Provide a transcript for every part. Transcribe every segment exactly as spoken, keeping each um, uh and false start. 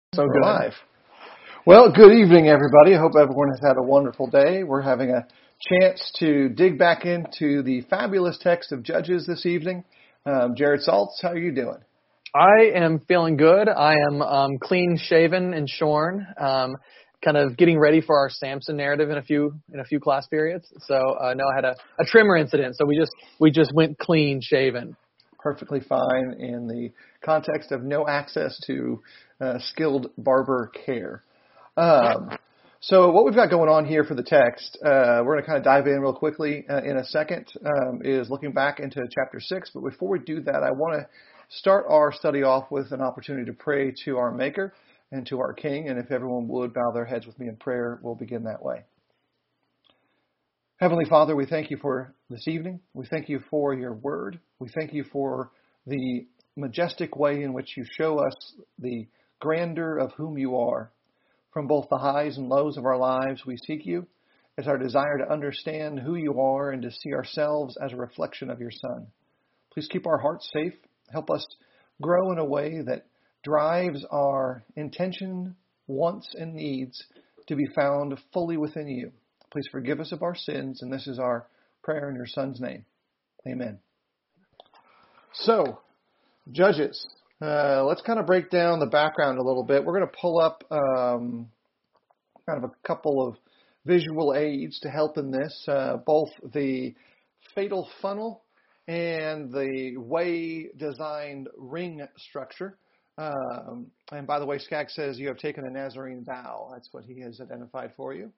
So We're good. live. Well, good evening, everybody. I hope everyone has had a wonderful day. We're having a chance to dig back into the fabulous text of Judges this evening. Um, Jared Saltz, how are you doing? I am feeling good. I am um, clean shaven and shorn, um, kind of getting ready for our Samson narrative in a few in a few class periods. So uh, no, I had a, a trimmer incident, so we just we just went clean shaven. Perfectly fine in the context of no access to uh, skilled barber care. Um, so what we've got going on here for the text, uh, we're going to kind of dive in real quickly uh, in a second, um, is looking back into chapter six. But before we do that, I want to start our study off with an opportunity to pray to our Maker and to our King. And if everyone would bow their heads with me in prayer, we'll begin that way. Heavenly Father, we thank you for this evening. We thank you for your word. We thank you for the majestic way in which you show us the grandeur of whom you are. From both the highs and lows of our lives, we seek you. It's our desire to understand who you are and to see ourselves as a reflection of your Son. Please keep our hearts safe. Help us grow in a way that drives our intention, wants, and needs to be found fully within you. Please forgive us of our sins, and this is our prayer in your Son's name. Amen. So, Judges. Uh, let's kind of break down the background a little bit. We're going to pull up um, kind of a couple of visual aids to help in this, uh, both the fatal funnel and the way-designed ring structure. Um, and by the way, Skaggs says you have taken a Nazarene vow. That's what he has identified for you.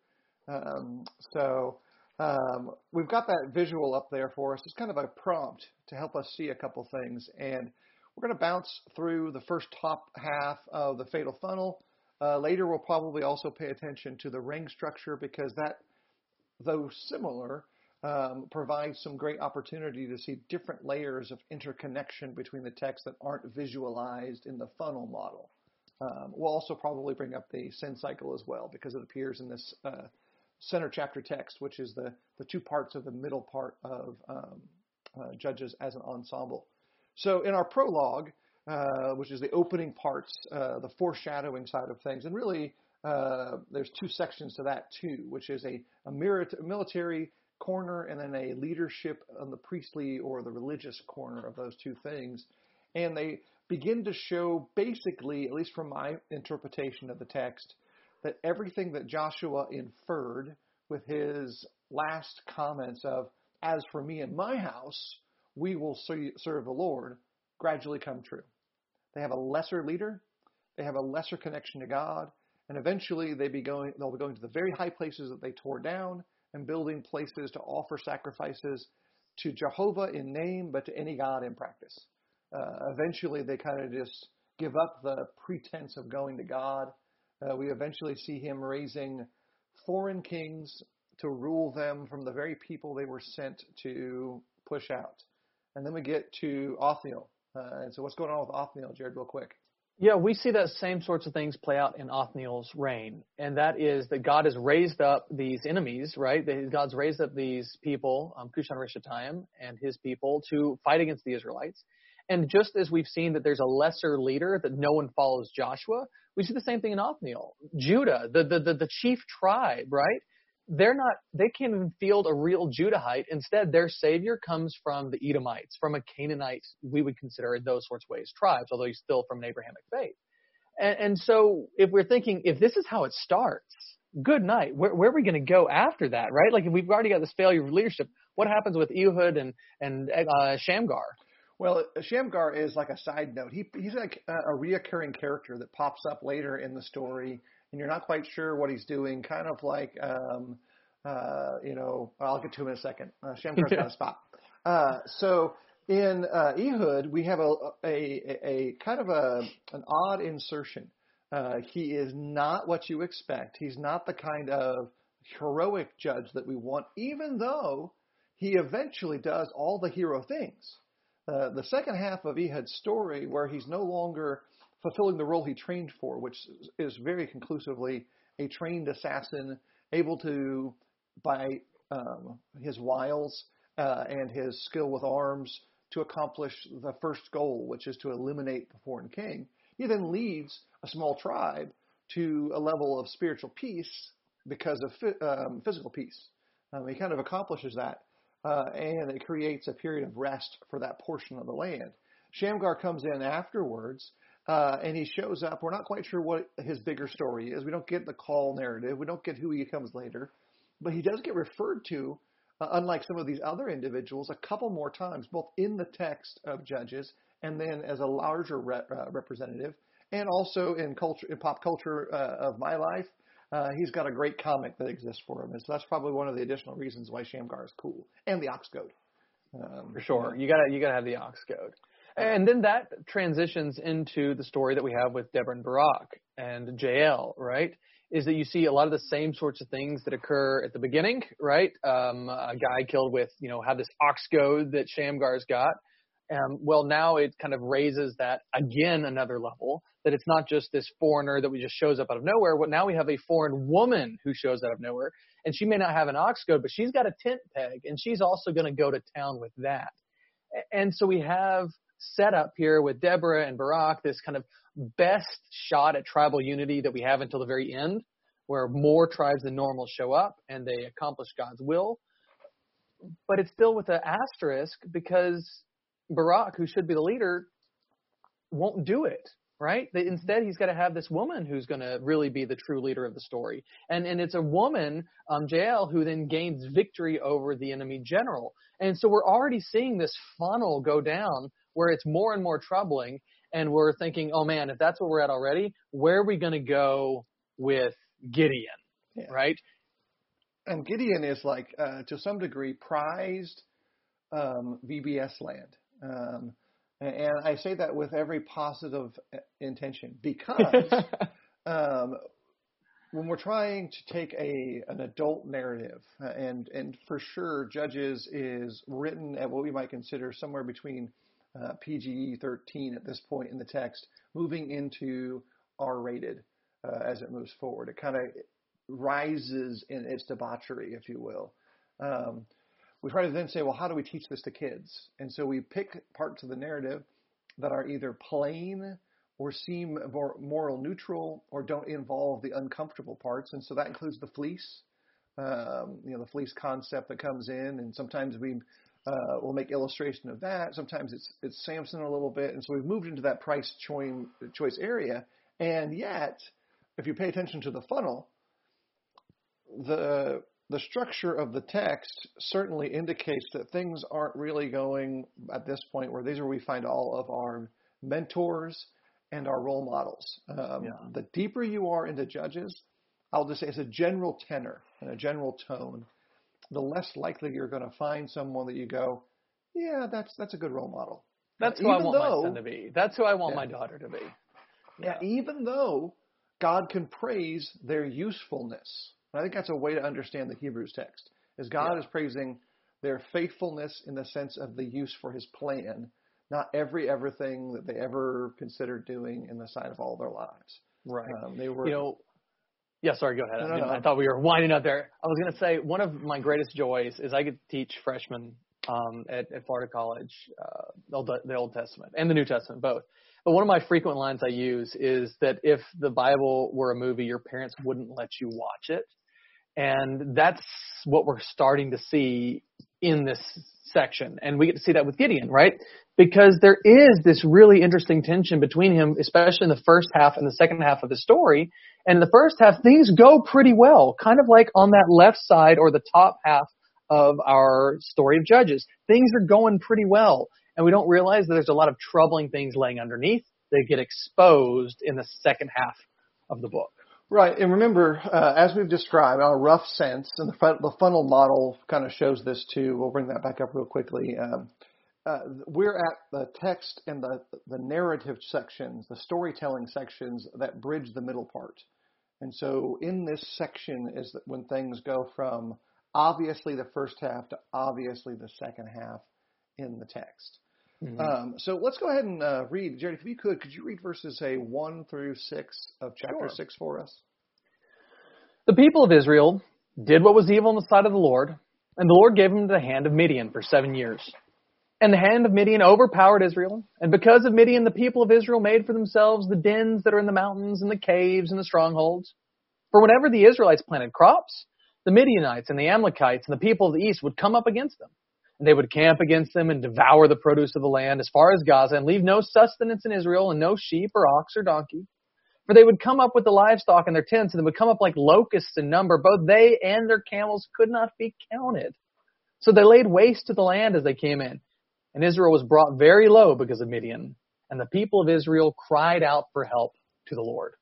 Um, so um, we've got that visual up there for us. It's kind of a prompt to help us see a couple things. And we're going to bounce through the first top half of the fatal funnel. Uh, later, we'll probably also pay attention to the ring structure because that, though similar, um, provides some great opportunity to see different layers of interconnection between the texts that aren't visualized in the funnel model. Um, we'll also probably bring up the sin cycle as well because it appears in this uh, center chapter text, which is the, the two parts of the middle part of um, uh, Judges as an ensemble. So in our prologue, uh, which is the opening parts, uh, the foreshadowing side of things, and really uh, there's two sections to that too, which is a, a military corner and then a leadership on the priestly or the religious corner of those two things. And they begin to show basically, at least from my interpretation of the text, that everything that Joshua inferred with his last comments of, as for me and my house, we will serve the Lord, gradually come true. They have a lesser leader, they have a lesser connection to God, and eventually they be going, they'll be going to the very high places that they tore down and building places to offer sacrifices to Jehovah in name, but to any God in practice. Uh, eventually they kind of just give up the pretense of going to God. Uh, we eventually see him raising foreign kings to rule them from the very people they were sent to push out. And then we get to Othniel. Uh, and so what's going on with Othniel, Jared, real quick? Yeah, we see that same sorts of things play out in Othniel's reign, and that is that God has raised up these enemies, right? That God's raised up these people, um, Cushan-Rishathaim and his people, to fight against the Israelites. And just as we've seen that there's a lesser leader, that no one follows Joshua, we see the same thing in Othniel. Judah, the the the, the chief tribe, right? They're not, they can't even field a real Judahite. Instead, their savior comes from the Edomites, from a Canaanite, we would consider in those sorts of ways, tribes, although he's still from an Abrahamic faith. And, and so if we're thinking, if this is how it starts, good night. Where, where are we going to go after that, right? Like if we've already got this failure of leadership, what happens with Ehud and, and uh, Shamgar? Well, Shamgar is like a side note. He, he's like a, a reoccurring character that pops up later in the story, and you're not quite sure what he's doing, kind of like, um, uh, you know, I'll get to him in a second. Uh, Shamgar's got a spot. Uh, so in uh, Ehud, we have a, a, a, a kind of a, an odd insertion. Uh, he is not what you expect. He's not the kind of heroic judge that we want, even though he eventually does all the hero things. Uh, the second half of Ehud's story, where he's no longer fulfilling the role he trained for, which is very conclusively a trained assassin, able to, by um, his wiles uh, and his skill with arms, to accomplish the first goal, which is to eliminate the foreign king. he then leads a small tribe to a level of spiritual peace because of um, physical peace. Um, he kind of accomplishes that, uh, and it creates a period of rest for that portion of the land. Shamgar comes in afterwards, uh, and he shows up. We're not quite sure what his bigger story is. We don't get the call narrative. We don't get who he comes later. But he does get referred to, uh, unlike some of these other individuals, a couple more times, both in the text of Judges and then as a larger re- uh, representative, and also in culture, in pop culture uh, of my life. Uh, he's got a great comic that exists for him, and so that's probably one of the additional reasons why Shamgar is cool, and the ox goad. Um, for sure, you gotta you gotta have the ox goad. And then that transitions into the story that we have with Deborah and Barak and Jael, right? Is that you see a lot of the same sorts of things that occur at the beginning, right? Um, a guy killed with, you know, have this ox goad that Shamgar's got. Um, well, now it kind of raises that again another level, that it's not just this foreigner that we just shows up out of nowhere. But now we have a foreign woman who shows out of nowhere, and she may not have an ox goad, but she's got a tent peg, and she's also going to go to town with that. And so we have set up here with Deborah and Barak this kind of best shot at tribal unity that we have until the very end, where more tribes than normal show up and they accomplish God's will. But it's still with an asterisk because Barak, who should be the leader, won't do it, right? Instead, he's got to have this woman who's going to really be the true leader of the story. And and it's a woman, um, Jael, who then gains victory over the enemy general. And so we're already seeing this funnel go down where it's more and more troubling. And we're thinking, oh, man, if that's where we're at already, where are we going to go with Gideon, yeah. right? And Gideon is like, uh, to some degree, prized um, V B S land. Um, and I say that with every positive intention because um, when we're trying to take a an adult narrative, uh, and and for sure Judges is written at what we might consider somewhere between uh, P G thirteen at this point in the text, moving into R-rated uh, as it moves forward. It kind of rises in its debauchery, if you will. Um, we try to then say, well, how do we teach this to kids? And so we pick parts of the narrative that are either plain or seem more moral neutral or don't involve the uncomfortable parts. And so that includes the fleece, um, you know, the fleece concept that comes in. And sometimes we uh, will make illustration of that. Sometimes it's it's Samson a little bit. And so we've moved into that price choice, choice area. And yet, if you pay attention to the funnel, the the structure of the text certainly indicates that things aren't really going at this point where these are where we find all of our mentors and our role models. Um, yeah. The deeper you are into Judges, I'll just say as a general tenor and a general tone, the less likely you're going to find someone that you go, yeah, that's that's a good role model. That's who I want though, my son to be. That's who I want yeah. my daughter to be. Yeah. yeah, even though God can praise their usefulness. I think that's a way to understand the Hebrews text, is God yeah. is praising their faithfulness in the sense of the use for his plan, not every everything that they ever considered doing in the sight of all their lives. Right. Um, they were. You know, yeah, sorry, go ahead. No, no, no. I thought we were winding up there. I was going to say one of my greatest joys is I get to teach freshmen um, at, at Florida College, uh, the, Old, the Old Testament and the New Testament, both. But one of my frequent lines I use is that if the Bible were a movie, your parents wouldn't let you watch it. And that's what we're starting to see in this section. And we get to see that with Gideon, right? Because there is this really interesting tension between him, especially in the first half and the second half of the story. And in the first half, things go pretty well, kind of like on that left side or the top half of our story of Judges. Things are going pretty well. And we don't realize that there's a lot of troubling things laying underneath that get exposed in the second half of the book. Right, and remember, uh, as we've described, our rough sense, and the, fun- the funnel model kind of shows this too. We'll bring that back up real quickly. Um, uh, we're at the text and the, the narrative sections, the storytelling sections that bridge the middle part. And so in this section is that when things go from obviously the first half to obviously the second half in the text. Mm-hmm. Um, so let's go ahead and uh, read. Jared, if you could, could you read verses say one through six of chapter sure. six for us? The people of Israel did what was evil in the sight of the Lord, and the Lord gave them into the hand of Midian for seven years. And the hand of Midian overpowered Israel. And because of Midian, the people of Israel made for themselves the dens that are in the mountains and the caves and the strongholds. For whenever the Israelites planted crops, the Midianites and the Amalekites and the people of the east would come up against them. And they would camp against them and devour the produce of the land as far as Gaza and leave no sustenance in Israel and no sheep or ox or donkey. For they would come up with the livestock in their tents and they would come up like locusts in number. Both they and their camels could not be counted. So they laid waste to the land as they came in. And Israel was brought very low because of Midian. And the people of Israel cried out for help to the Lord.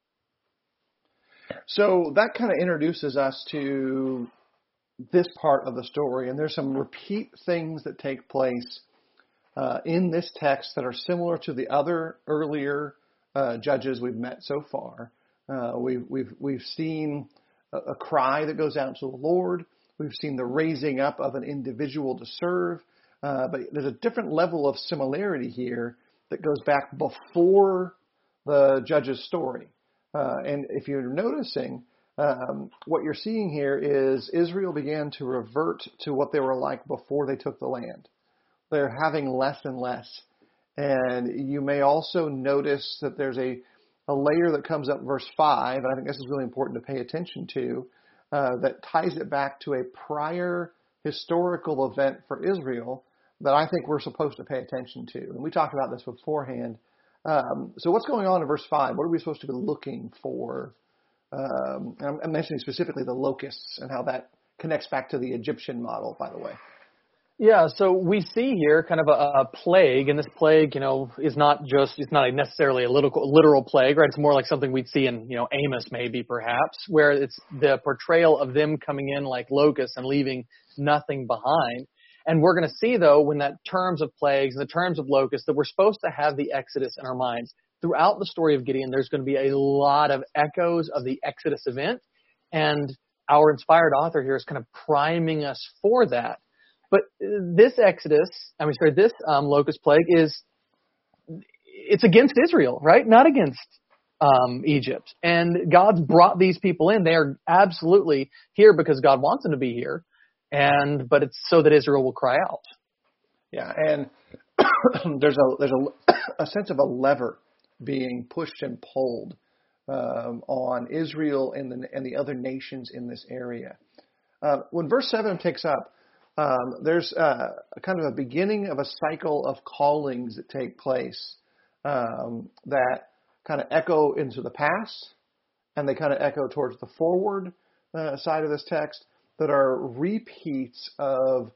So that kind of introduces us to this part of the story. And there's some repeat things that take place uh, in this text that are similar to the other earlier uh, judges we've met so far. Uh, we've, we've, we've seen a, a cry that goes out to the Lord. We've seen the raising up of an individual to serve. Uh, but there's a different level of similarity here that goes back before the judge's story. Uh, and if you're noticing, um, what you're seeing here is Israel began to revert to what they were like before they took the land. They're having less and less. And you may also notice that there's a, a layer that comes up in verse five, and I think this is really important to pay attention to, uh, that ties it back to a prior historical event for Israel that I think we're supposed to pay attention to. And we talked about this beforehand. Um, so what's going on in verse five? What are we supposed to be looking for? Um, I'm, I'm mentioning specifically the locusts and how that connects back to the Egyptian model, by the way. Yeah, so we see here kind of a, a plague, and this plague, you know, is not just, it's not necessarily a literal, literal plague, right? It's more like something we'd see in, you know, Amos maybe perhaps, where it's the portrayal of them coming in like locusts and leaving nothing behind. And we're going to see, though, when that terms of plagues and the terms of locusts, that we're supposed to have the Exodus in our minds. Throughout the story of Gideon, there's going to be a lot of echoes of the Exodus event, and our inspired author here is kind of priming us for that. But this Exodus, I mean, sorry, this um, locust plague is, it's against Israel, right? Not against um, Egypt. And God's brought these people in. They are absolutely here because God wants them to be here. And but it's so that Israel will cry out. Yeah, and there's a there's a, a sense of a lever being pushed and pulled um, on Israel and the and the other nations in this area. Uh, when verse seven takes up, um, there's uh, a kind of a beginning of a cycle of callings that take place um, that kind of echo into the past, and they kind of echo towards the forward uh, side of this text, that are repeats of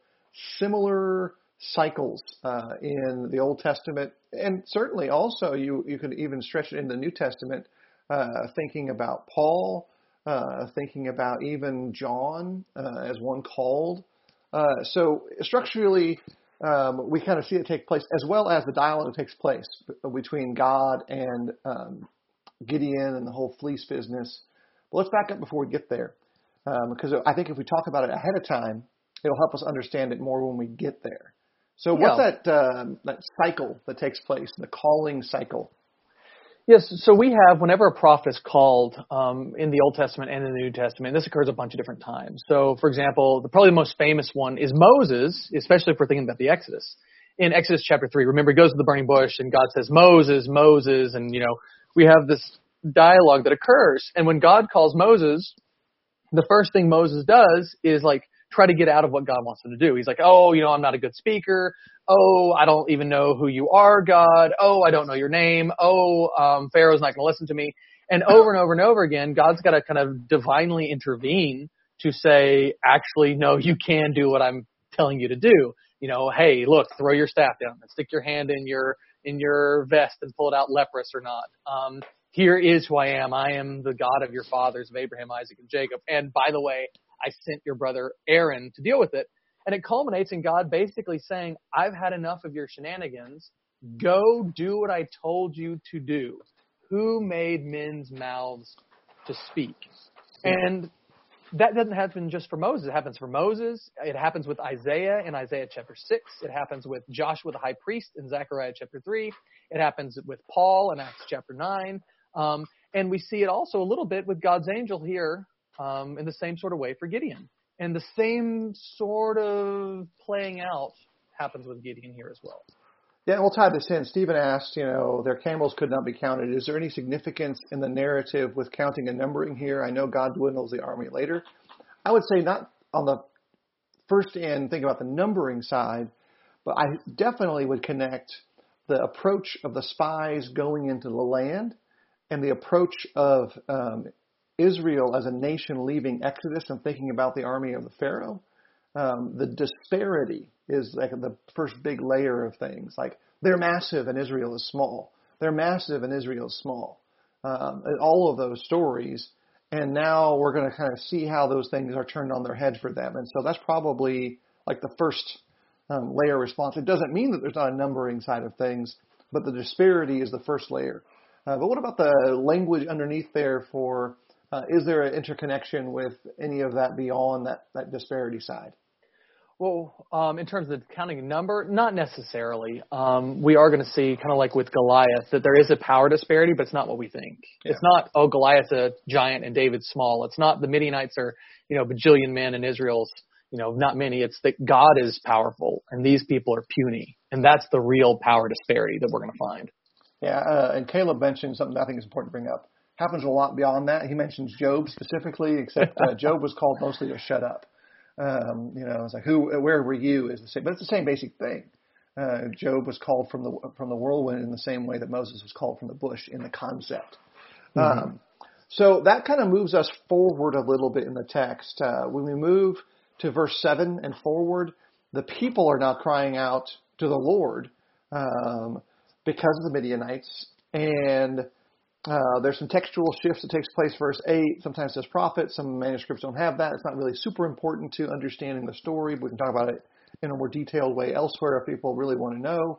similar cycles uh, in the Old Testament. And certainly also you, you could even stretch it in the New Testament, uh, thinking about Paul, uh, thinking about even John uh, as one called. Uh, so structurally, um, we kind of see it take place, as well as the dialogue that takes place between God and um, Gideon and the whole fleece business. But let's back up before we get there. Um, because I think if we talk about it ahead of time, it'll help us understand it more when we get there. So what's yeah. that um, that cycle that takes place, the calling cycle? Yes, so we have, whenever a prophet is called um, in the Old Testament and in the New Testament, this occurs a bunch of different times. So, for example, the probably the most famous one is Moses, especially if we're thinking about the Exodus. In Exodus chapter three, remember, he goes to the burning bush and God says, Moses, Moses, and, you know, we have this dialogue that occurs. And when God calls Moses, the first thing Moses does is like try to get out of what God wants him to do. He's like, oh, you know, I'm not a good speaker. Oh, I don't even know who you are, God. Oh, I don't know your name. Oh, um, Pharaoh's not going to listen to me. And over and over and over again, God's got to kind of divinely intervene to say, actually, no, you can do what I'm telling you to do. You know, hey, look, throw your staff down and stick your hand in your in your vest and pull it out leprous or not. Um, Here is who I am. I am the God of your fathers, of Abraham, Isaac, and Jacob. And by the way, I sent your brother Aaron to deal with it. And it culminates in God basically saying, I've had enough of your shenanigans. Go do what I told you to do. Who made men's mouths to speak? And that doesn't happen just for Moses. It happens for Moses. It happens with Isaiah in Isaiah chapter six. It happens with Joshua the high priest in Zechariah chapter three. It happens with Paul in Acts chapter nine. Um, and we see it also a little bit with God's angel here um, in the same sort of way for Gideon. And the same sort of playing out happens with Gideon here as well. Yeah, we'll tie this in. Stephen asked, you know, their camels could not be counted. Is there any significance in the narrative with counting and numbering here? I know God dwindles the army later. I would say not on the first end, think about the numbering side, but I definitely would connect the approach of the spies going into the land and the approach of um, Israel as a nation leaving Exodus and thinking about the army of the Pharaoh. Um, the disparity is like the first big layer of things. Like they're massive and Israel is small. They're massive and Israel is small. Um, and all of those stories. And now we're going to kind of see how those things are turned on their head for them. And so that's probably like the first um, layer response. It doesn't mean that there's not a numbering side of things, but the disparity is the first layer. Uh, but what about the language underneath there for, uh, is there an interconnection with any of that beyond that, that disparity side? Well, um, in terms of the counting number, not necessarily. Um, we are going to see, kind of like with Goliath, that there is a power disparity, but it's not what we think. Yeah. It's not, oh, Goliath's a giant and David's small. It's not the Midianites are, you know, bajillion men and Israel's, you know, not many. It's that God is powerful and these people are puny. And that's the real power disparity that we're going to find. Yeah, uh, and Caleb mentioned something I think is important to bring up. Happens a lot beyond that. He mentions Job specifically, except uh, Job was called mostly to shut up. Um, you know, it's like, who, where were you is the same, but it's the same basic thing. Uh, Job was called from the, from the whirlwind in the same way that Moses was called from the bush in the concept. Mm-hmm. Um, so that kind of moves us forward a little bit in the text. Uh, when we move to verse seven and forward, the people are now crying out to the Lord, um, because of the Midianites, and Uh, there's some textual shifts that takes place. Verse eight sometimes says prophet. Some manuscripts don't have that. It's not really super important to understanding the story. We can talk about it in a more detailed way elsewhere if people really want to know.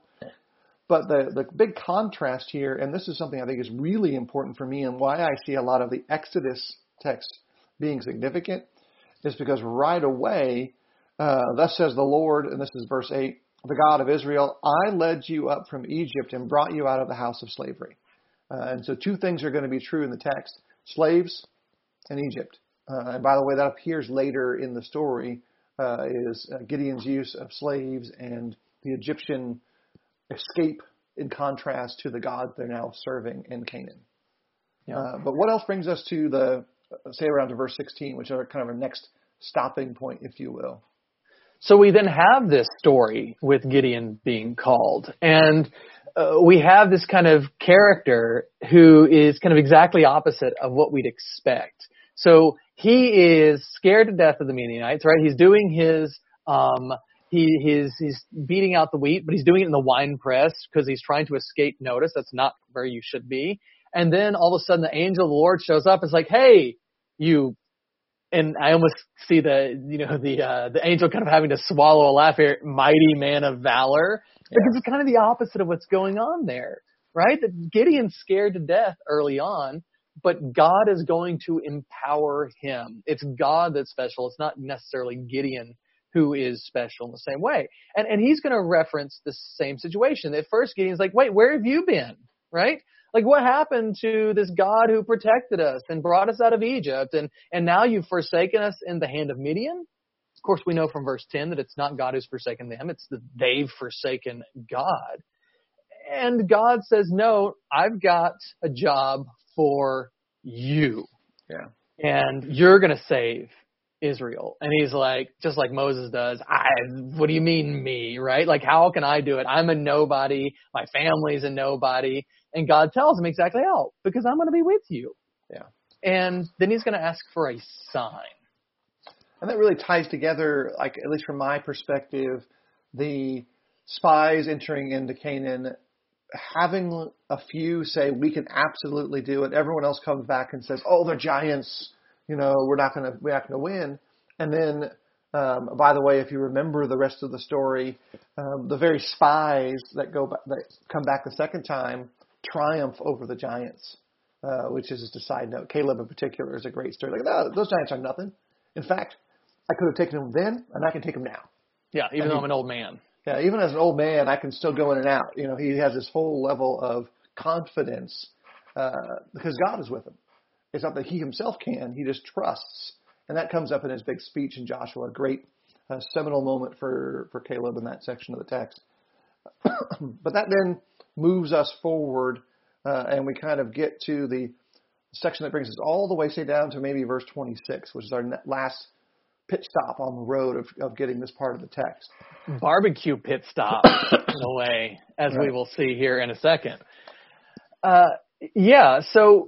But the, the big contrast here, and this is something I think is really important for me and why I see a lot of the Exodus text being significant, is because right away, uh, thus says the Lord, and this is verse eight, the God of Israel, I led you up from Egypt and brought you out of the house of slavery. Uh, and so two things are going to be true in the text, slaves and Egypt. Uh, and by the way, that appears later in the story, uh, is uh, Gideon's use of slaves and the Egyptian escape in contrast to the God they're now serving in Canaan. Yeah. Uh, but what else brings us to the, uh, say around to verse sixteen, which are kind of our next stopping point, if you will. So we then have this story with Gideon being called. And Uh, we have this kind of character who is kind of exactly opposite of what we'd expect. So he is scared to death of the Midianites, right? He's doing his, um, he, he's, he's beating out the wheat, but he's doing it in the wine press because he's trying to escape notice. That's not where you should be. And then all of a sudden the angel of the Lord shows up and is like, hey, you, and I almost see the, you know, the, uh, the angel kind of having to swallow a laugh here, mighty man of valor. Because yeah. It's kind of the opposite of what's going on there, right? That Gideon's scared to death early on, but God is going to empower him. It's God that's special. It's not necessarily Gideon who is special in the same way. And and he's going to reference the same situation. At first, Gideon's like, wait, where have you been, right? Like, what happened to this God who protected us and brought us out of Egypt? And, and now you've forsaken us in the hand of Midian? Of course, we know from verse ten that it's not God who's forsaken them. It's that they've forsaken God. And God says, no, I've got a job for you. Yeah. And you're going to save Israel. And he's like, just like Moses does, I, what do you mean me, right? Like, how can I do it? I'm a nobody. My family's a nobody. And God tells him exactly how, because I'm going to be with you. Yeah. And then he's going to ask for a sign. And that really ties together, like at least from my perspective, the spies entering into Canaan, having a few say, we can absolutely do it. Everyone else comes back and says, oh, they're giants. You know, we're not going to, we're not going to win. And then, um, by the way, if you remember the rest of the story, um, the very spies that go back, that come back the second time triumph over the giants, uh, which is just a side note. Caleb in particular is a great story. Like, no, those giants are nothing. In fact, I could have taken them then, and I can take them now. Yeah, even and though he, I'm an old man. Yeah, even as an old man, I can still go in and out. You know, he has this whole level of confidence uh, because God is with him. It's not that he himself can; he just trusts, and that comes up in his big speech in Joshua. Great a seminal moment for, for Caleb in that section of the text. But that then moves us forward, uh, and we kind of get to the section that brings us all the way, say, down to maybe verse twenty-six, which is our last pit stop on the road of, of getting this part of the text. Barbecue pit stop, in a way, as right. we will see here in a second. Uh, yeah, so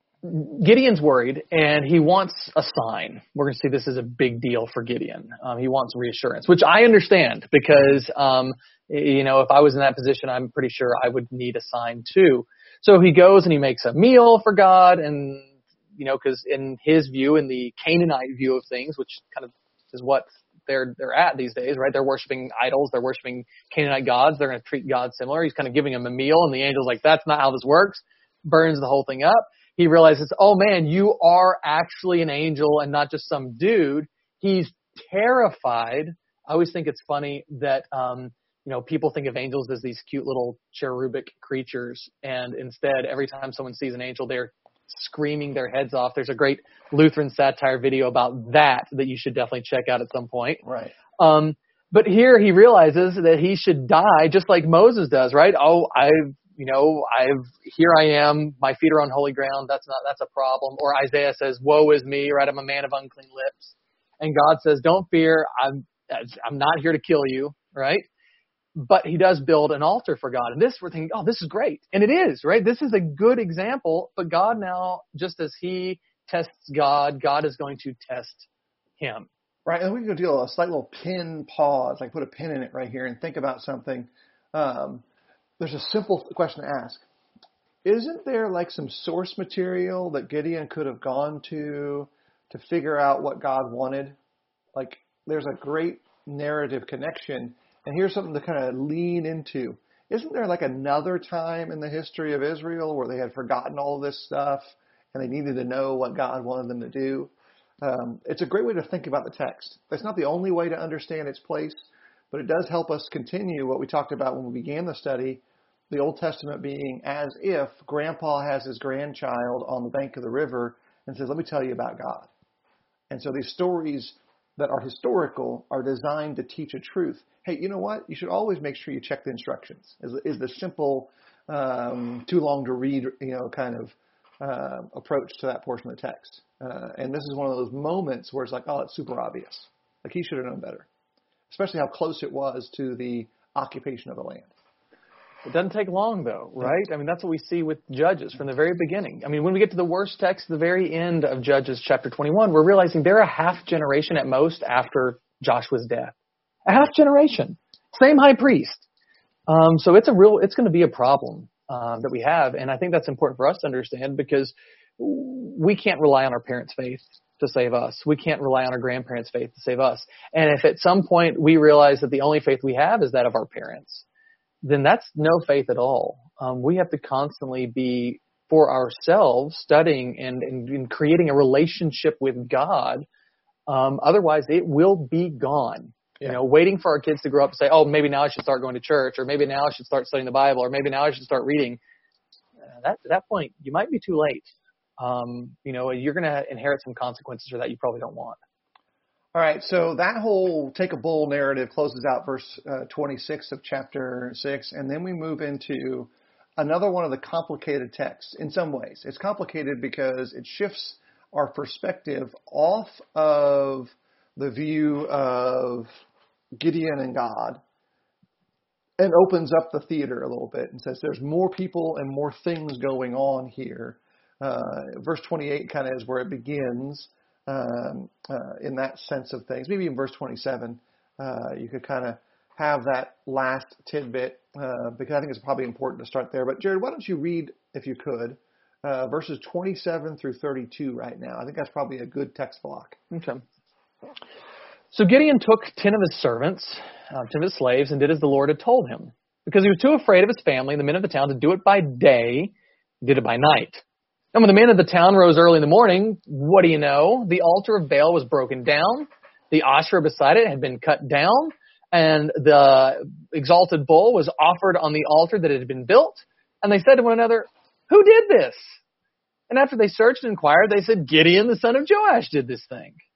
Gideon's worried, and he wants a sign. We're going to see this is a big deal for Gideon. Um, he wants reassurance, which I understand because, um, you know, if I was in that position, I'm pretty sure I would need a sign too. So he goes and he makes a meal for God, and, you know, because in his view, in the Canaanite view of things, which kind of is what they're they're at these days, right? They're worshiping idols. They're worshiping Canaanite gods. They're going to treat God similar. He's kind of giving him a meal, and the angel's like, that's not how this works. Burns the whole thing up. He realizes, oh, man, you are actually an angel and not just some dude. He's terrified. I always think it's funny that, um, you know, people think of angels as these cute little cherubic creatures. And instead, every time someone sees an angel, they're screaming their heads off. There's a great Lutheran satire video about that that you should definitely check out at some point. Right. Um, but here he realizes that he should die just like Moses does, right? Oh, I've You know, I've here I am. My feet are on holy ground. That's not that's a problem. Or Isaiah says, "Woe is me!" Right? I'm a man of unclean lips. And God says, "Don't fear. I'm I'm not here to kill you." Right? But he does build an altar for God, and this we're thinking, "Oh, this is great," and it is, right? This is a good example. But God now, just as he tests God, God is going to test him. Right, and we can do a slight little pin pause, like put a pin in it right here, and think about something. Um, There's a simple question to ask. Isn't there like some source material that Gideon could have gone to to figure out what God wanted? Like there's a great narrative connection. And here's something to kind of lean into. Isn't there like another time in the history of Israel where they had forgotten all of this stuff and they needed to know what God wanted them to do? Um, it's a great way to think about the text. It's not the only way to understand its place, but it does help us continue what we talked about when we began the study, the Old Testament being as if Grandpa has his grandchild on the bank of the river and says, let me tell you about God. And so these stories that are historical are designed to teach a truth. Hey, you know what? You should always make sure you check the instructions. Is, is the simple, um, too long to read, you know, kind of uh, approach to that portion of the text. Uh, and this is one of those moments where it's like, oh, it's super obvious. Like he should have known better. Especially how close it was to the occupation of the land. It doesn't take long, though, right? I mean, that's what we see with Judges from the very beginning. I mean, when we get to the worst text, the very end of Judges chapter twenty-one, we're realizing they're a half generation at most after Joshua's death. A half generation. Same high priest. Um, so it's a real, it's going to be a problem uh, that we have. And I think that's important for us to understand because we can't rely on our parents' faith to save us. We can't rely on our grandparents' faith to save us. And if at some point we realize that the only faith we have is that of our parents, then that's no faith at all. Um, we have to constantly be, for ourselves, studying and, and, and creating a relationship with God. Um, otherwise, it will be gone. Yeah. You know, waiting for our kids to grow up and say, oh, maybe now I should start going to church, or maybe now I should start studying the Bible, or maybe now I should start reading. Uh, that, at that point, you might be too late. Um, you know, you're going to inherit some consequences for that you probably don't want. All right, so that whole take a bowl narrative closes out verse uh, twenty-six of chapter six, and then we move into another one of the complicated texts in some ways. It's complicated because it shifts our perspective off of the view of Gideon and God and opens up the theater a little bit and says there's more people and more things going on here. Uh, verse twenty-eight kind of is where it begins. Um, uh, in that sense of things. Maybe in verse twenty-seven, uh, you could kind of have that last tidbit, uh, because I think it's probably important to start there. But Jared, why don't you read, if you could, uh, verses twenty-seven through thirty-two right now. I think that's probably a good text block. Okay. So Gideon took ten of his servants, uh, ten of his slaves, and did as the Lord had told him. Because he was too afraid of his family and the men of the town to do it by day, he did it by night. And when the men of the town rose early in the morning, what do you know? The altar of Baal was broken down. The Asherah beside it had been cut down. And the exalted bull was offered on the altar that had been built. And they said to one another, who did this? And after they searched and inquired, they said, Gideon, the son of Joash, did this thing.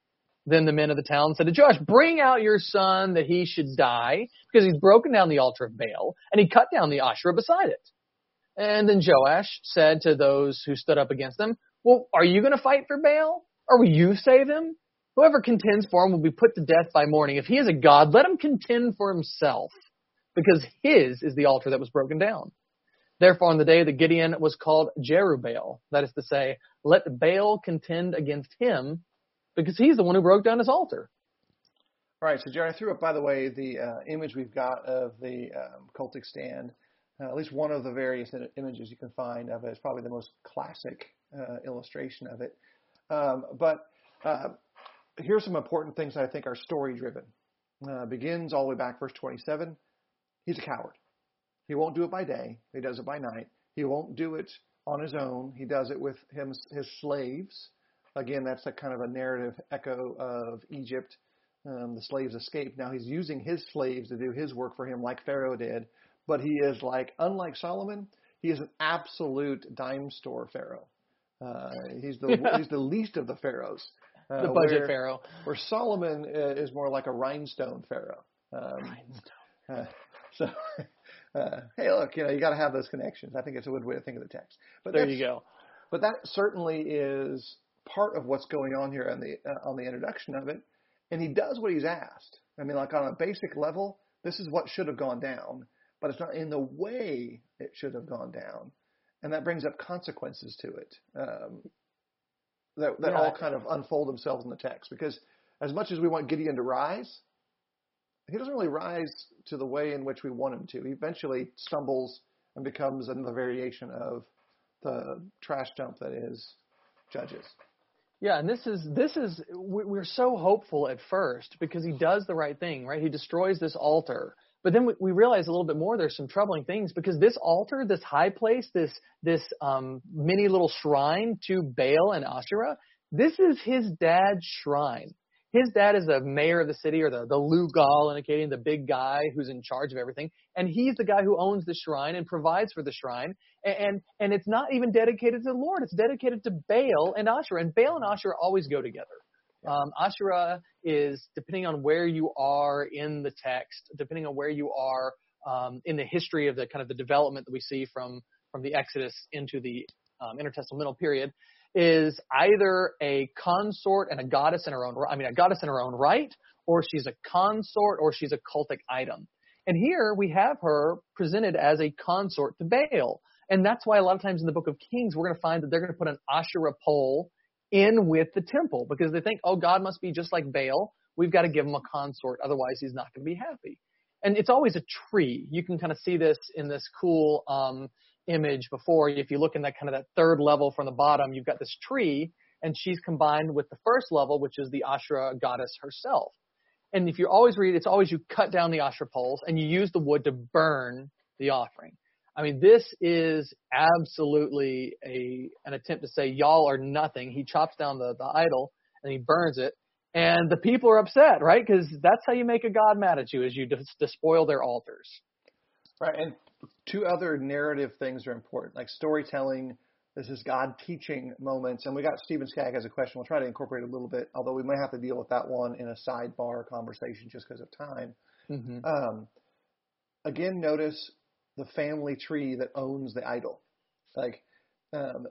Then the men of the town said to Joash, bring out your son that he should die, because he's broken down the altar of Baal, and he cut down the Asherah beside it. And then Joash said to those who stood up against him, well, are you going to fight for Baal? Or will you save him? Whoever contends for him will be put to death by morning. If he is a god, let him contend for himself, because his is the altar that was broken down. Therefore, on the day that Gideon was called Jerubbaal, that is to say, let Baal contend against him, because he's the one who broke down his altar. All right, so Jerry, I threw up, by the way, the uh, image we've got of the um, cultic stand. Uh, at least one of the various images you can find of it is probably the most classic uh, illustration of it. Um, but uh, here's some important things that I think are story-driven. Uh, begins all the way back, verse twenty-seven. He's a coward. He won't do it by day. He does it by night. He won't do it on his own. He does it with him, his slaves. Again, that's a kind of a narrative echo of Egypt. Um, the slaves escaped. Now he's using his slaves to do his work for him like Pharaoh did. But he is like, unlike Solomon, he is an absolute dime store Pharaoh. Uh, he's the yeah. he's the least of the pharaohs. Uh, the budget where, Pharaoh. Where Solomon uh, is more like a rhinestone Pharaoh. Um, rhinestone. Uh, so, uh, hey, look, you know, you got to have those connections. I think it's a good way to think of the text. But there you go. But that certainly is part of what's going on here on the uh, on the introduction of it. And he does what he's asked. I mean, like on a basic level, this is what should have gone down, but it's not in the way it should have gone down. And that brings up consequences to it um, that, that yeah. all kind of unfold themselves in the text. Because as much as we want Gideon to rise, he doesn't really rise to the way in which we want him to. He eventually stumbles and becomes another variation of the trash dump that is Judges. Yeah, and this is this is we're so hopeful at first because he does the right thing, right? He destroys this altar, but then we realize a little bit more. There's some troubling things because this altar, this high place, this this um, mini little shrine to Baal and Asherah, this is his dad's shrine. His dad is the mayor of the city, or the the Lugal, indicating the big guy who's in charge of everything, and he's the guy who owns the shrine and provides for the shrine. And, and and it's not even dedicated to the Lord. It's dedicated to Baal and Asherah. And Baal and Asherah always go together. Um, Asherah is, depending on where you are in the text, depending on where you are um, in the history of the kind of the development that we see from, from the Exodus into the um, intertestamental period, is either a consort and a goddess in her own, I mean, a goddess in her own right, or she's a consort, or she's a cultic item. And here we have her presented as a consort to Baal. And that's why a lot of times in the book of Kings, we're going to find that they're going to put an Asherah pole in with the temple because they think, oh, God must be just like Baal. We've got to give him a consort. Otherwise, he's not going to be happy. And it's always a tree. You can kind of see this in this cool um, image before. If you look in that kind of that third level from the bottom, you've got this tree, and she's combined with the first level, which is the Asherah goddess herself. And if you always read, it's always you cut down the Asherah poles and you use the wood to burn the offering. I mean, this is absolutely a an attempt to say, y'all are nothing. He chops down the, the idol and he burns it. And the people are upset, right? Because that's how you make a god mad at you, is you des- despoil their altars. Right. And two other narrative things are important, like storytelling. This is God teaching moments. And we got Stephen Skaggs as a question. We'll try to incorporate it a little bit, although we might have to deal with that one in a sidebar conversation just because of time. Mm-hmm. Um, again, notice the family tree that owns the idol. Like, um,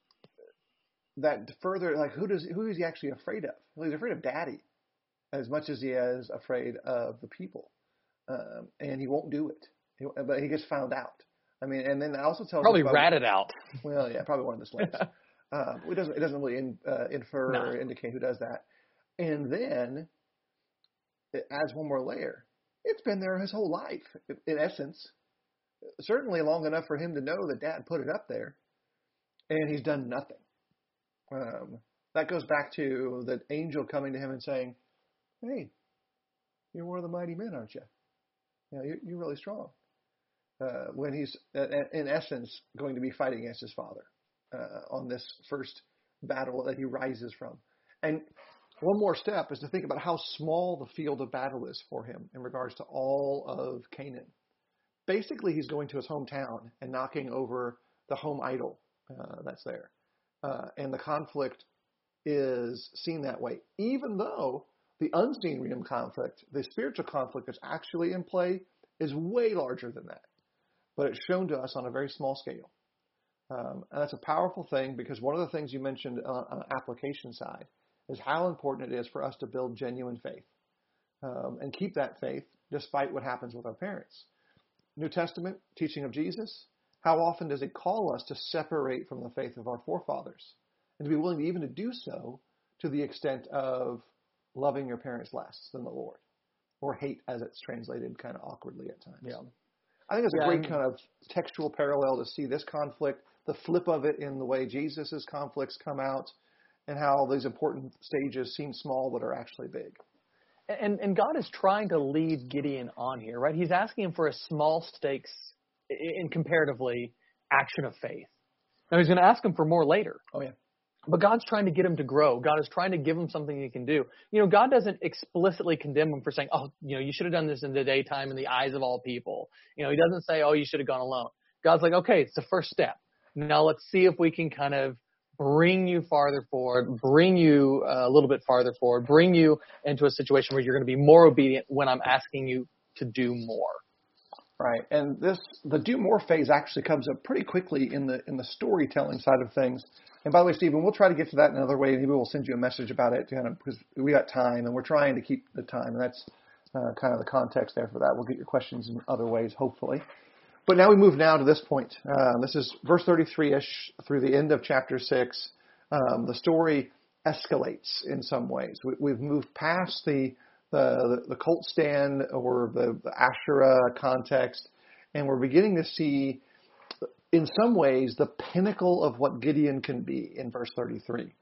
that further, like, who does, who is he actually afraid of? Well, he's afraid of Daddy as much as he is afraid of the people. Um, and he won't do it. He, but he gets found out. I mean, and then it also tells probably us about, ratted out. Well, yeah, probably one of the slaves. uh, it doesn't, it doesn't really in, uh, infer no. or indicate who does that. And then it adds one more layer. It's been there his whole life, in essence. Certainly long enough for him to know that Dad put it up there, and he's done nothing. Um, that goes back to the angel coming to him and saying, "Hey, you're one of the mighty men, aren't you? You know, you're, you're really strong." Uh, when he's, uh, in essence, going to be fighting against his father uh, on this first battle that he rises from. And one more step is to think about how small the field of battle is for him in regards to all of Canaan. Basically, he's going to his hometown and knocking over the home idol uh, that's there. Uh, and the conflict is seen that way, even though the unseen realm conflict, the spiritual conflict that's actually in play, is way larger than that. But it's shown to us on a very small scale. Um, and that's a powerful thing, because one of the things you mentioned on, on the application side is how important it is for us to build genuine faith um, and keep that faith despite what happens with our parents. New Testament teaching of Jesus, how often does it call us to separate from the faith of our forefathers and to be willing to even to do so to the extent of loving your parents less than the Lord, or hate, as it's translated kind of awkwardly at times. Yeah. I think it's a Yeah, great and- kind of textual parallel to see this conflict, the flip of it in the way Jesus' conflicts come out, and how these important stages seem small but are actually big. And and God is trying to lead Gideon on here, right? He's asking him for a small stakes in comparatively action of faith. Now he's going to ask him for more later. Oh, yeah. But God's trying to get him to grow. God is trying to give him something he can do. You know, God doesn't explicitly condemn him for saying, oh, you know, you should have done this in the daytime in the eyes of all people. You know, he doesn't say, oh, you should have gone alone. God's like, okay, it's the first step. Now let's see if we can kind of bring you farther forward, bring you a little bit farther forward, bring you into a situation where you're going to be more obedient when I'm asking you to do more. Right. And this, the do more phase actually comes up pretty quickly in the in the storytelling side of things. And by the way, Stephen, we'll try to get to that in another way. Maybe we'll send you a message about it kind of, because we got time and we're trying to keep the time. And that's uh, kind of the context there for that. We'll get your questions in other ways, hopefully. But now we move now to this point. Uh, this is verse thirty-three-ish through the end of chapter six. Um, the story escalates in some ways. We, we've moved past the the, the cult stand or the, the Asherah context, and we're beginning to see, in some ways, the pinnacle of what Gideon can be in verse thirty-three.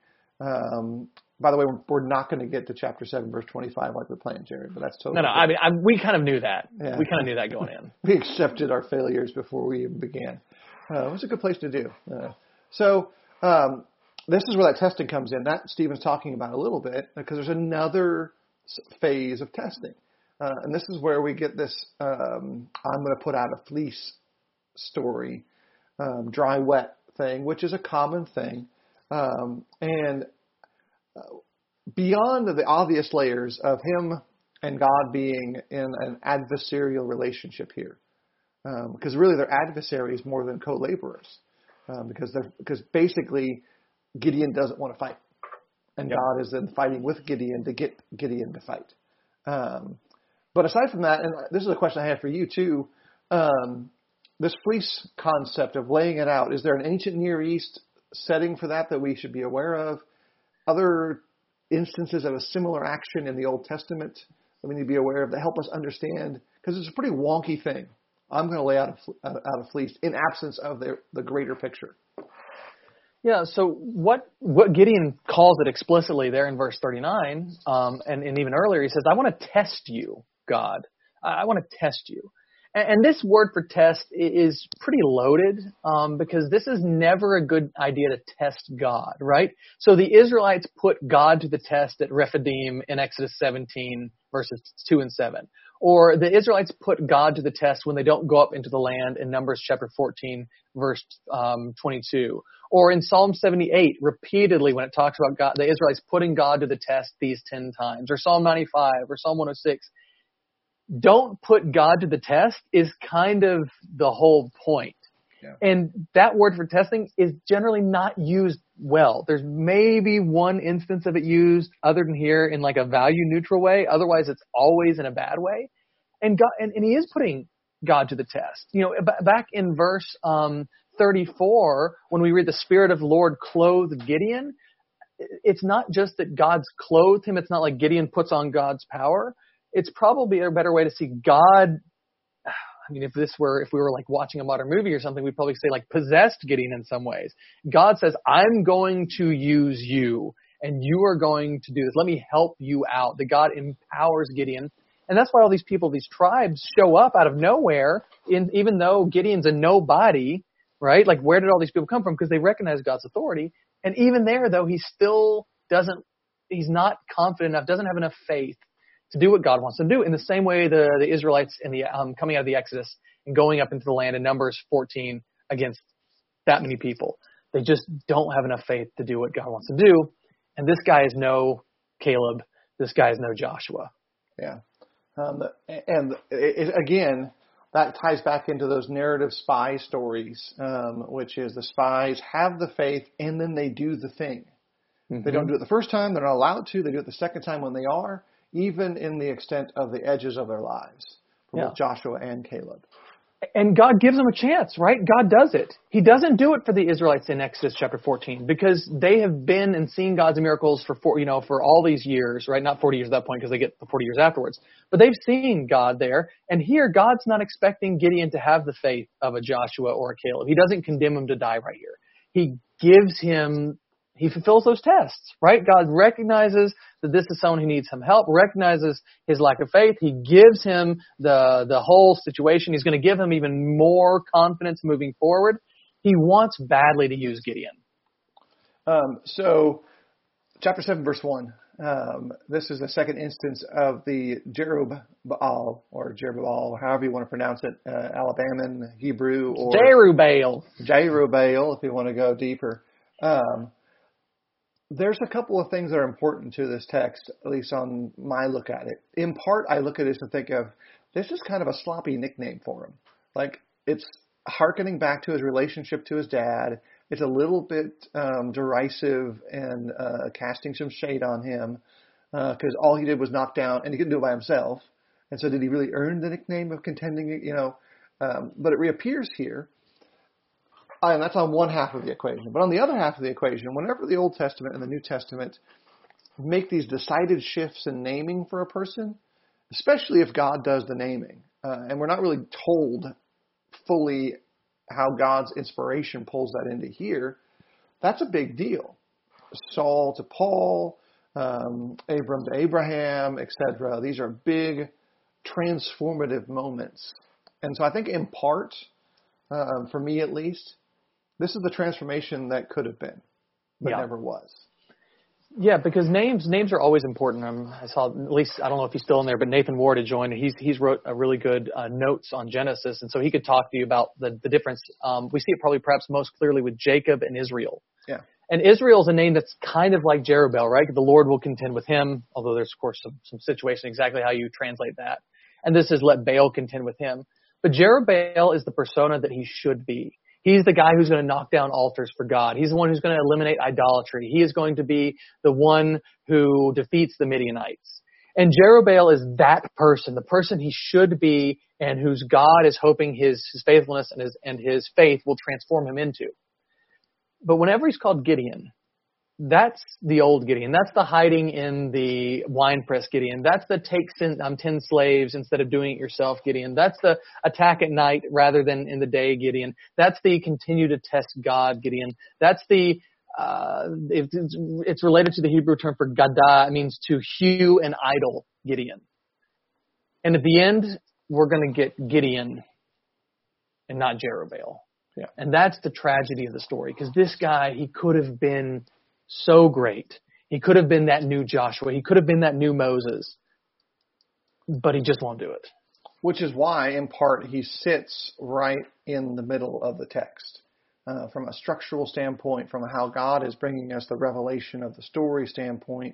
Um, by the way, we're, we're not going to get to chapter seven, verse twenty-five like we're planning, Jared, but that's totally No, no, good. I mean, I, we kind of knew that. Yeah. We kind of knew that going in. We accepted our failures before we even began. Uh, it was a good place to do. Uh, so um, this is where that testing comes in. That Stephen's talking about a little bit, because there's another phase of testing. Uh, and this is where we get this um, I'm going to put out a fleece story, um, dry wet thing, which is a common thing. Um, and uh, beyond the obvious layers of him and God being in an adversarial relationship here, um, because really they're adversaries more than co-laborers, um, because they're because basically Gideon doesn't want to fight, and Yep. God is then fighting with Gideon to get Gideon to fight. Um, but aside from that, and this is a question I had for you too, um, this fleece concept of laying it out, is there an ancient Near East setting for that that we should be aware of? Other instances of a similar action in the Old Testament that we need to be aware of that help us understand? Because it's a pretty wonky thing. I'm going to lay out a, out a fleece in absence of the, the greater picture. Yeah, so what what Gideon calls it explicitly there in verse thirty-nine, um, and, and even earlier, he says, I want to test you, God. I, I want to test you. And, and this word for test is pretty loaded, um, because this is never a good idea to test God, right? So the Israelites put God to the test at Rephidim in Exodus seventeen, verses two and seven. Or the Israelites put God to the test when they don't go up into the land in Numbers chapter fourteen, verse um, twenty-two. Or in Psalm seventy-eight, repeatedly when it talks about God, the Israelites putting God to the test these ten times. Or Psalm ninety-five, or Psalm one oh six. Don't put God to the test is kind of the whole point. Yeah. And that word for testing is generally not used well. There's maybe one instance of it used other than here in like a value neutral way. Otherwise, it's always in a bad way. And God, and, and he is putting God to the test. You know, b- back in verse um, thirty-four, when we read the Spirit of the Lord clothed Gideon, it's not just that God's clothed him. It's not like Gideon puts on God's power. It's probably a better way to see God. I mean, if this were, if we were like watching a modern movie or something, we'd probably say like possessed Gideon in some ways. God says, I'm going to use you and you are going to do this. Let me help you out. That God empowers Gideon. And that's why all these people, these tribes show up out of nowhere, in, even though Gideon's a nobody, right? Like, where did all these people come from? Because they recognize God's authority. And even there, though, he still doesn't, he's not confident enough, doesn't have enough faith to do what God wants to do. In the same way the, the Israelites in the um, coming out of the Exodus and going up into the land in Numbers fourteen against that many people. They just don't have enough faith to do what God wants to do. And this guy is no Caleb. This guy is no Joshua. Yeah. Um, and it, again, that ties back into those narrative spy stories, um, which is the spies have the faith and then they do the thing. Mm-hmm. They don't do it the first time. They're not allowed to. They do it the second time when they are, even in the extent of the edges of their lives for yeah. both Joshua and Caleb. And God gives them a chance, right? God does it. He doesn't do it for the Israelites in Exodus chapter fourteen because they have been and seen God's miracles for, four, you know, for all these years, right? Not forty years at that point because they get the forty years afterwards. But they've seen God there. And here, God's not expecting Gideon to have the faith of a Joshua or a Caleb. He doesn't condemn him to die right here. He gives him, he fulfills those tests, right? God recognizes that this is someone who needs some help, recognizes his lack of faith. He gives him the, the whole situation. He's going to give him even more confidence moving forward. He wants badly to use Gideon. Um, so, chapter seven, verse one. Um, this is the second instance of the Jerubbaal, or Jerubbaal, however you want to pronounce it, uh, Alabaman, Hebrew, or Jerubbaal. Jerubbaal, if you want to go deeper. Um, There's a couple of things that are important to this text, at least on my look at it. In part, I look at this and think of, this is kind of a sloppy nickname for him. Like, it's hearkening back to his relationship to his dad. It's a little bit um, derisive and uh, casting some shade on him because uh, all he did was knock down, and he couldn't do it by himself. And so did he really earn the nickname of contending, you know? Um, but it reappears here. And that's on one half of the equation. But on the other half of the equation, whenever the Old Testament and the New Testament make these decided shifts in naming for a person, especially if God does the naming, uh, and we're not really told fully how God's inspiration pulls that into here, that's a big deal. Saul to Paul, um, Abram to Abraham, et cetera. These are big transformative moments. And so I think in part, uh, for me at least, this is the transformation that could have been, but yeah. never was. Yeah, because names names are always important. Um, I saw, at least, I don't know if he's still in there, but Nathan Ward had joined. He's he's wrote a really good uh, notes on Genesis, and so he could talk to you about the, the difference. Um, we see it probably perhaps most clearly with Jacob and Israel. Yeah. And Israel is a name that's kind of like Jerubbaal, right? The Lord will contend with him, although there's, of course, some, some situation exactly how you translate that. And this is let Baal contend with him. But Jerubbaal is the persona that he should be. He's the guy who's going to knock down altars for God. He's the one who's going to eliminate idolatry. He is going to be the one who defeats the Midianites. And Jerubbaal is that person, the person he should be and whose God is hoping his, his faithfulness and his, and his faith will transform him into. But whenever he's called Gideon, that's the old Gideon. That's the hiding in the winepress Gideon. That's the take um, ten slaves instead of doing it yourself Gideon. That's the attack at night rather than in the day Gideon. That's the continue to test God Gideon. That's the, uh, it's, it's related to the Hebrew term for gadah. It means to hew an idol Gideon. And at the end, we're going to get Gideon and not Jerubbaal. Yeah. And that's the tragedy of the story, because this guy, he could have been so great. He could have been that new Joshua. He could have been that new Moses. But he just won't do it. Which is why, in part, he sits right in the middle of the text. Uh, from a structural standpoint, from how God is bringing us the revelation of the story standpoint,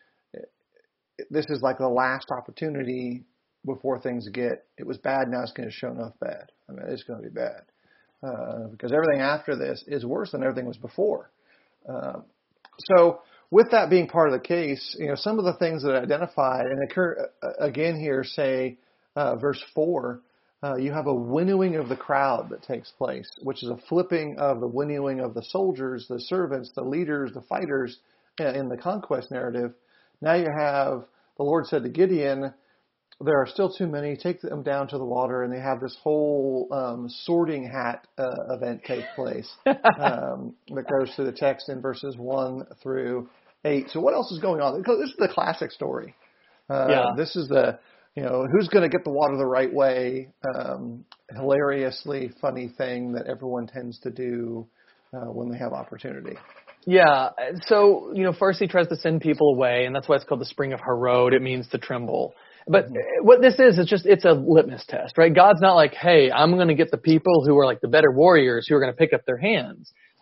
this is like the last opportunity before things get, it was bad, now it's going to show enough bad. I mean, it's going to be bad. Uh, because everything after this is worse than everything was before. Uh, so with that being part of the case, you know, some of the things that are identified and occur uh, again here, say, uh, verse four, uh, you have a winnowing of the crowd that takes place, which is a flipping of the winnowing of the soldiers, the servants, the leaders, the fighters uh, in the conquest narrative. Now you have, the Lord said to Gideon, there are still too many, take them down to the water, and they have this whole um, sorting hat uh, event take place um, that goes through the text in verses one through eight. So what else is going on? This is the classic story. Uh, yeah. This is the, you know, who's going to get the water the right way, um, hilariously funny thing that everyone tends to do uh, when they have opportunity. Yeah. So, you know, first he tries to send people away, and that's why it's called the Spring of Harod. It means to tremble. But what this is, it's just, it's a litmus test, right? God's not like, hey, I'm going to get the people who are like the better warriors who are going to pick up their hands.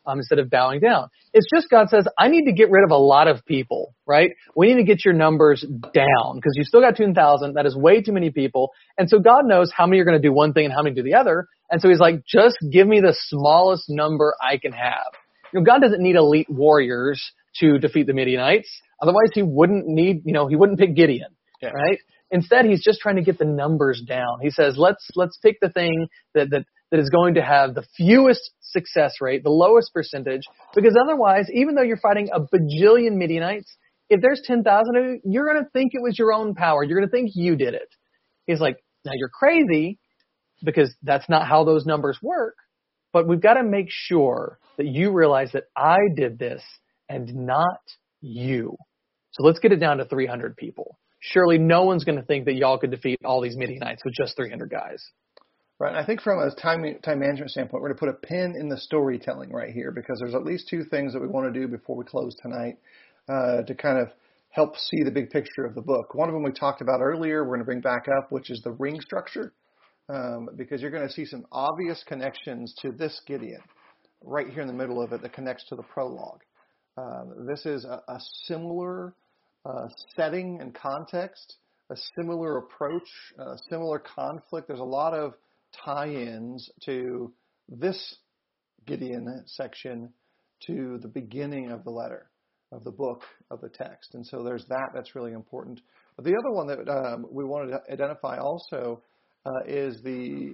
um, instead of bowing down. It's just God says, I need to get rid of a lot of people, right? We need to get your numbers down because you still got two thousand. That is way too many people. And so God knows how many are going to do one thing and how many do the other. And so he's like, just give me the smallest number I can have. You know, God doesn't need elite warriors to defeat the Midianites. Otherwise, he wouldn't need, you know, he wouldn't pick Gideon, yeah. right? Instead, he's just trying to get the numbers down. He says, let's let's pick the thing that that that is going to have the fewest success rate, the lowest percentage, because otherwise, even though you're fighting a bajillion Midianites, if there's ten thousand of you, you're going to think it was your own power. You're going to think you did it. He's like, now you're crazy because that's not how those numbers work, but we've got to make sure that you realize that I did this and not you. So let's get it down to three hundred people. Surely no one's going to think that y'all could defeat all these Midianites with just three hundred guys. Right. I think from a time time management standpoint, we're going to put a pin in the storytelling right here because there's at least two things that we want to do before we close tonight uh, to kind of help see the big picture of the book. One of them we talked about earlier, we're going to bring back up, which is the ring structure, um, because you're going to see some obvious connections to this Gideon right here in the middle of it that connects to the prologue. Um, this is a, a similar uh, setting and context, a similar approach, a similar conflict. There's a lot of tie-ins to this Gideon section to the beginning of the letter, of the book, of the text. And so there's that that's really important. But the other one that um, we wanted to identify also uh, is the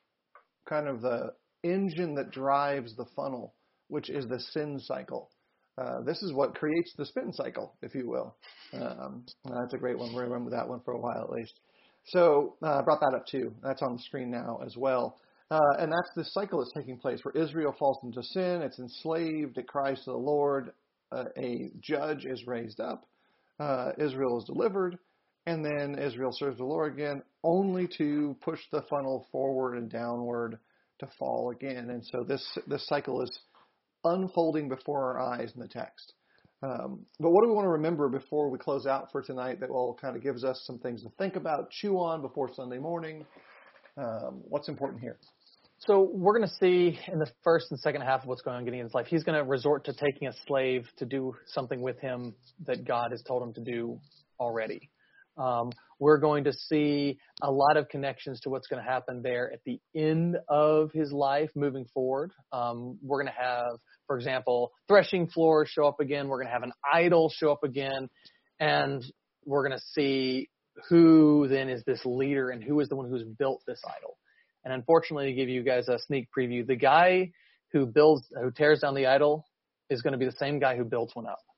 kind of the engine that drives the funnel, which is the sin cycle. Uh, this is what creates the spin cycle, if you will. Um, that's a great one. We'll remember that one for a while at least. So I uh, brought that up too. That's on the screen now as well. Uh, and that's the cycle that's taking place where Israel falls into sin. It's enslaved. It cries to the Lord. Uh, a judge is raised up. Uh, Israel is delivered. And then Israel serves the Lord again, only to push the funnel forward and downward to fall again. And so this, this cycle is unfolding before our eyes in the text. Um, but what do we want to remember before we close out for tonight that will kind of gives us some things to think about, chew on before Sunday morning? Um, what's important here? So we're going to see in the first and second half of what's going on in Gideon's life, he's going to resort to taking a slave to do something with him that God has told him to do already. Um, we're going to see a lot of connections to what's going to happen there at the end of his life moving forward. Um, we're going to have, for example, threshing floors show up again. We're going to have an idol show up again. And we're going to see who then is this leader and who is the one who's built this idol. And unfortunately, to give you guys a sneak preview, the guy who builds, who tears down the idol is going to be the same guy who builds one up.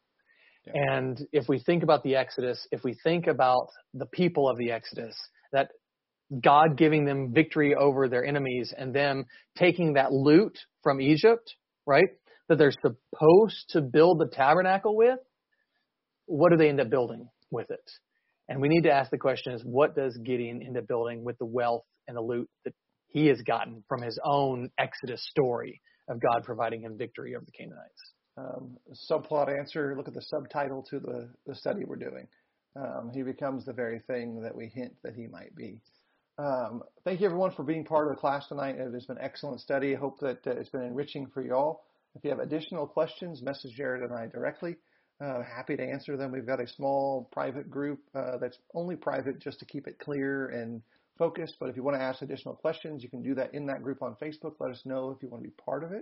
And if we think about the Exodus, if we think about the people of the Exodus, that God giving them victory over their enemies and them taking that loot from Egypt, right, that they're supposed to build the tabernacle with, what do they end up building with it? And we need to ask the question is, what does Gideon end up building with the wealth and the loot that he has gotten from his own Exodus story of God providing him victory over the Canaanites? Um, subplot answer, look at the subtitle to the, the study we're doing. Um, he becomes the very thing that we hint that he might be. Um, thank you, everyone, for being part of the class tonight. It has been an excellent study. I hope that uh, it's been enriching for you all. If you have additional questions, message Jared and I directly. Uh, happy to answer them. We've got a small private group uh, that's only private just to keep it clear and focused. But if you want to ask additional questions, you can do that in that group on Facebook. Let us know if you want to be part of it.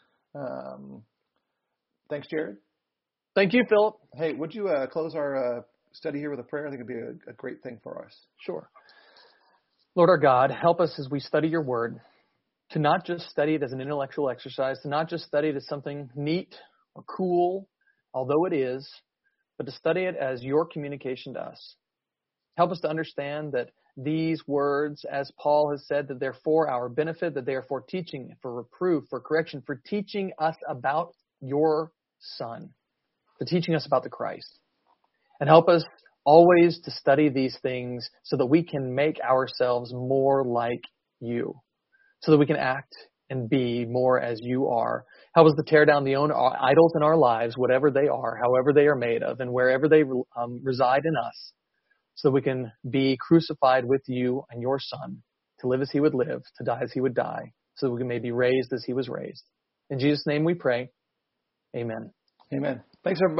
Um, Thanks, Jared. Thank you, Philip. Hey, would you uh, close our uh, study here with a prayer? I think it'd be a, a great thing for us. Sure. Lord our God, help us as we study your word to not just study it as an intellectual exercise, to not just study it as something neat or cool, although it is, but to study it as your communication to us. Help us to understand that these words, as Paul has said, that they're for our benefit, that they are for teaching, for reproof, for correction, for teaching us about your Son, for teaching us about the Christ. And help us always to study these things so that we can make ourselves more like you, so that we can act and be more as you are. Help us to tear down the own idols in our lives, whatever they are, however they are made of, and wherever they um, reside in us, so that we can be crucified with you and your Son, to live as he would live, to die as he would die, so that we may be raised as he was raised. In Jesus' name we pray. Amen. Amen. Thanks, everybody.